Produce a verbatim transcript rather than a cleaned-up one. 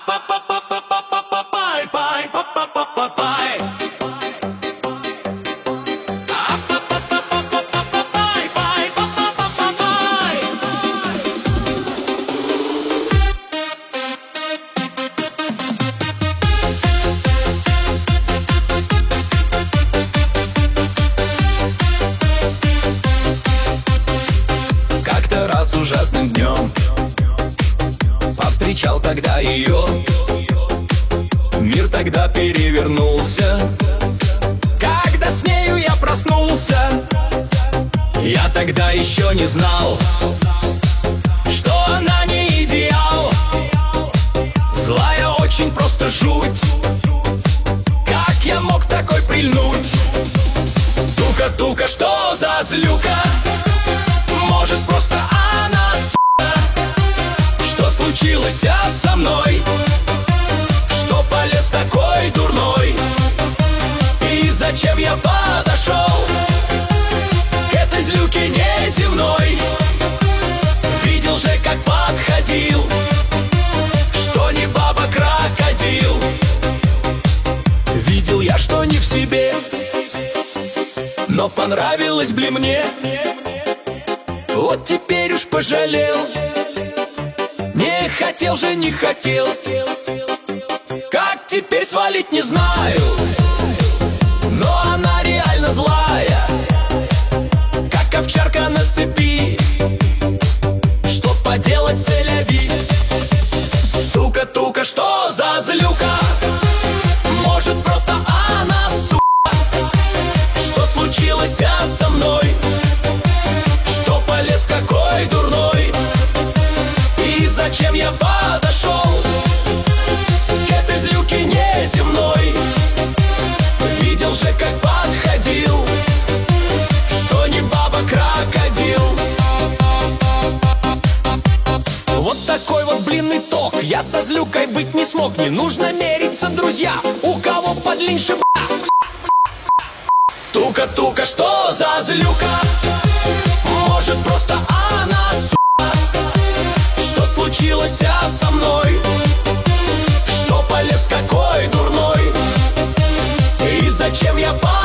Как-то раз ужасным днем повстречал тогда ее. Мир тогда перевернулся, когда с нею я проснулся. Я тогда еще не знал, что она не идеал. Злая очень, просто жуть. Как я мог такой прильнуть? Тука-тука, что за злюка? Может, просто она, сука? Что случилось а со мной? Что полез такой дурной? И зачем я подошел к этой злюке неземной? Видел же, как подходил, что не баба-крокодил. Видел я, что не в себе, но понравилось, бли, мне. Вот теперь уж пожалел. Не хотел же, не хотел. Как теперь свалить, не знаю. Но она реально злая, как овчарка на цепи. Что поделать, селяви? Тука-тука, что за злюка? Может, просто она, сука? Что случилось а со мной? Что полез какой дурной? И зачем я подошел к этой злюке неземной? Видел же, как подходил, что не баба-крокодил. Вот такой вот, блин, итог. Я со злюкой быть не смог. Не нужно мериться, друзья, у кого подлиннее, бля. Тука-тука, что за злюка? Может, просто она, сука? Что случилось а со мной? Что полез какой дурной? И зачем я подошел